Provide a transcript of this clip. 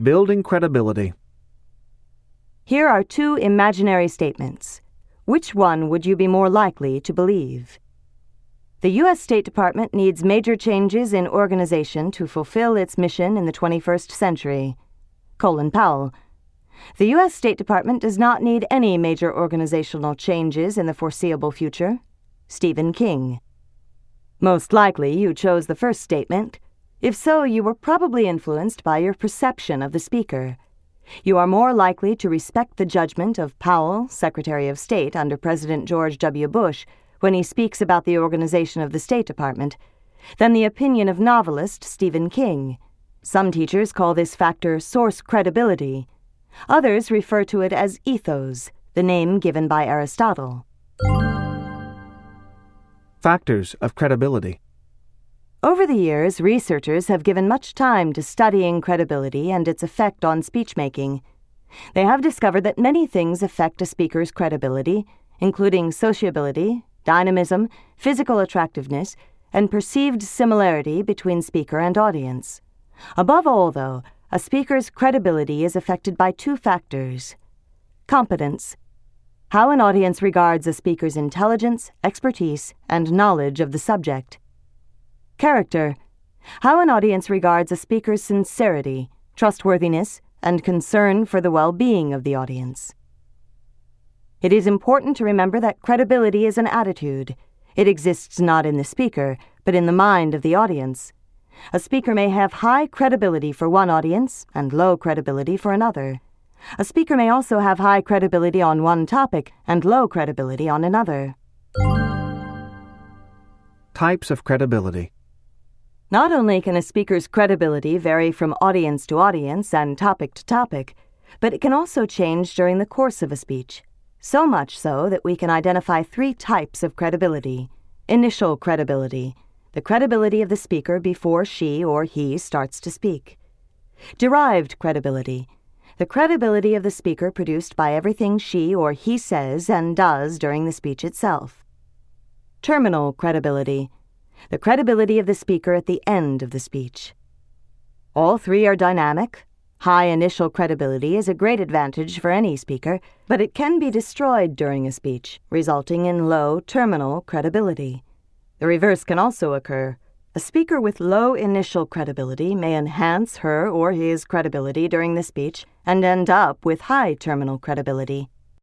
Building credibility. Here are two imaginary statements. Which one would you be more likely to believe? The U.S. State Department needs major changes in organization to fulfill its mission in the 21st century. Colin Powell. The U.S. State Department does not need any major organizational changes in the foreseeable future. Stephen King. Most likely you chose the first statement. If so, you were probably influenced by your perception of the speaker. You are more likely to respect the judgment of Powell, Secretary of State under President George W. Bush, when he speaks about the organization of the State Department, than the opinion of novelist Stephen King. Some teachers call this factor source credibility. Others refer to it as ethos, the name given by Aristotle. Factors of credibility. Over the years, researchers have given much time to studying credibility and its effect on speech-making. They have discovered that many things affect a speaker's credibility, including sociability, dynamism, physical attractiveness, and perceived similarity between speaker and audience. Above all, though, a speaker's credibility is affected by two factors. Competence. How an audience regards a speaker's intelligence, expertise, and knowledge of the subject. Character. How an audience regards a speaker's sincerity, trustworthiness, and concern for the well-being of the audience. It is important to remember that credibility is an attitude. It exists not in the speaker, but in the mind of the audience. A speaker may have high credibility for one audience and low credibility for another. A speaker may also have high credibility on one topic and low credibility on another. Types of credibility. Not only can a speaker's credibility vary from audience to audience and topic to topic, but it can also change during the course of a speech. So much so that we can identify three types of credibility. Initial credibility, the credibility of the speaker before she or he starts to speak. Derived credibility, the credibility of the speaker produced by everything she or he says and does during the speech itself. Terminal credibility, the credibility of the speaker at the end of the speech. All three are dynamic. High initial credibility is a great advantage for any speaker, but it can be destroyed during a speech, resulting in low terminal credibility. The reverse can also occur. A speaker with low initial credibility may enhance her or his credibility during the speech and end up with high terminal credibility.